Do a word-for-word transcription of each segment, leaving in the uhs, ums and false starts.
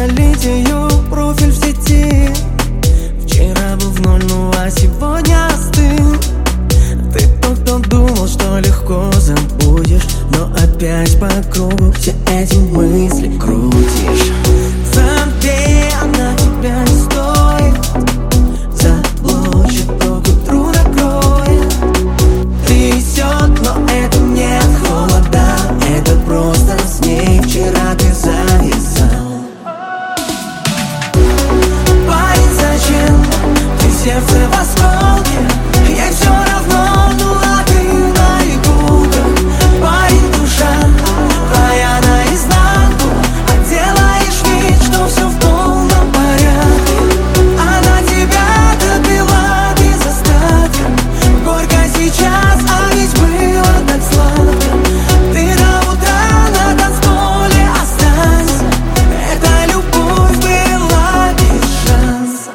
удалить ее профиль в сети. Вчера был в ноль, ну а сегодня остыл. Ты тот, кто думал, что легко забудешь, но опять по кругу все эти мысли крутишь. Забей, она тебя не стоит. Заблочит, то к утру накроет. Трясет, но это не от холода, это просто с ней вчера ты завязал. Парень, зачем ты сердце в осколке? Ей все равно, ну а ты на ягодах. Парень, душа твоя наизнанку, а делаешь вид, что все в полном порядке. Она тебя добила без остатка. Горько сейчас, а ведь было так сладко. Ты до утра на танцполе останься. Эта любовь была без шанса.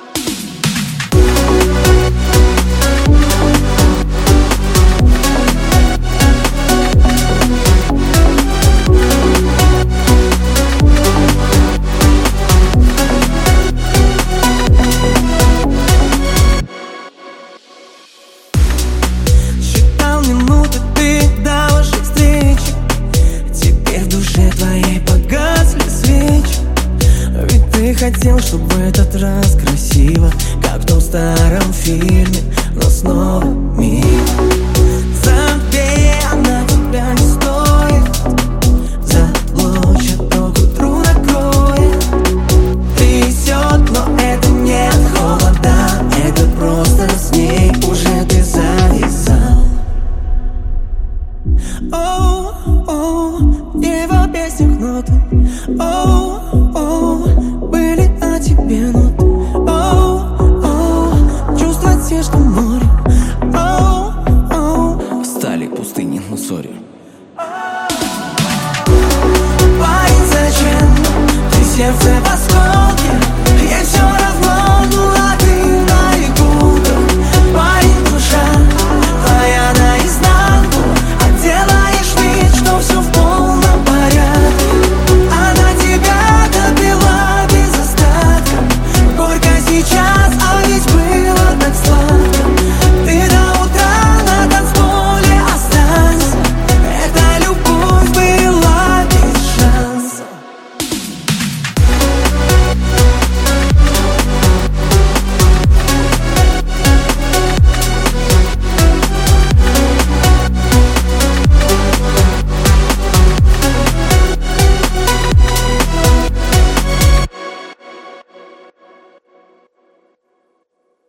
Считал минуты ты до вашей встречи. Теперь в душе твоей погасли свечи. Ведь ты хотел, чтобы в этот раз красиво, как в том старом фильме, но снова мимо. Забей, она тебя не стоит. Заблочит, то к утру накроет. Трясет, но это не от холода, это просто с ней уже ты завязал. Оу, оу, не в песнях ноты. Оу, оу, были о тебе ноты. Оу, оу, чувства те, что море. Оу, оу, Стали пустыни, ну сори. парень, зачем ты сердце в осколке?